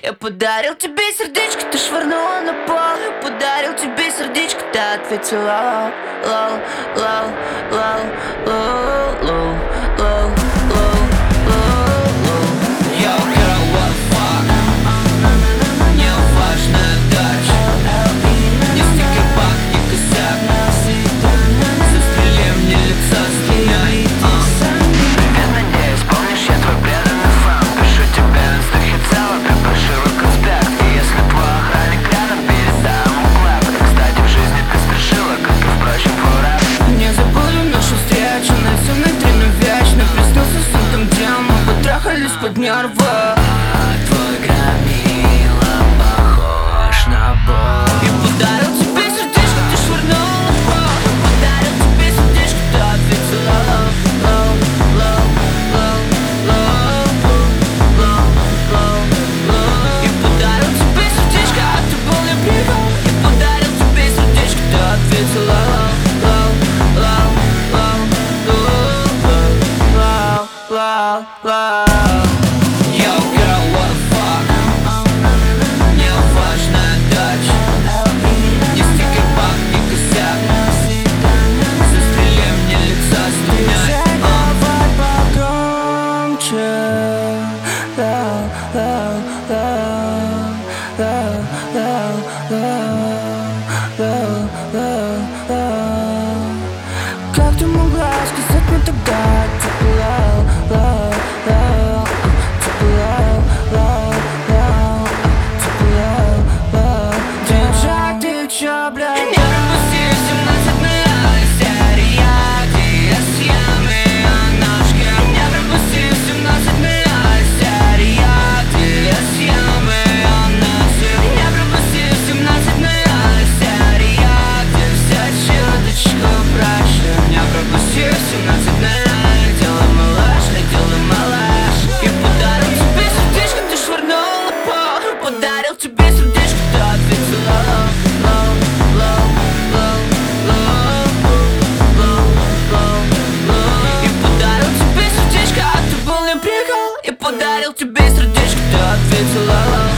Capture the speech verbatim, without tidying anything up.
Я подарил тебе сердечко, ты швырнула на пол. Я подарил тебе сердечко, ты ответила лол, лол, лол, лол, лол, лол, лол, лол, лол. Yo, girl, what the fuck? Мне важна дача. Не стикер-пак, не косяк. Застрели мне лица с двумя и привет, надеюсь, помнишь, я твой преданный фан. Пишу тебе в инстахе целый, припашу конспект. И если твой охранник рядом, передай ему клэп. Кстати, в жизни ты страшила, как и впрочем фураж. Не забудем нашу встречу, на всем внутреннем вечно. Приснился сон там, где мы потрахались под нервы. Твой громила похож на Бог. Я подарил тебе сердечко, ты швырнула на пол. Я подарил тебе сердечко, ты ответила лол, лол, лол, лол, лол, лол, лол. Я подарил тебе сердечко, а ты был не прикол. Я подарил тебе сердечко, ты ответила лол, лол, лол, лол, лол, лол, лол. Yo, girl, what the fuck? Мне важна дача. Не стикер-пак, не косяк. Застрели мне лица с двумя. Давай погромче. Лау, лау, лау, лау, лау, лау, лау, лау. Как ты могла сказать мне тогда? Типа лау, лау, лау, типа лау, лау, лау, типа лау, лау. Диджей, ты чё, блядь? Не пропусти семнадцатая серия, где я съем её ножки. Не пропусти семнадцатая серия, где я съем её ножки. Не пропусти семнадцатая серия, где вся чуточку проще. Не пропусти семнадцатая, делай малыш, делай малыш. Я подарил тебе сердечко, ты швырнула на пол. Я подарил тебе сердечко, ты ответила лол, лол, лол, лол, лол, лол, лол. Я подарил тебе сердечко, а ты был не прикол. Я подарил тебе сердечко, ты ответила лол.